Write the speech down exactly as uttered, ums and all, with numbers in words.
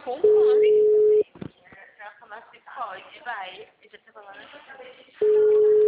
com fome. Nossa, mas se pode, vai. Eu já tô falando.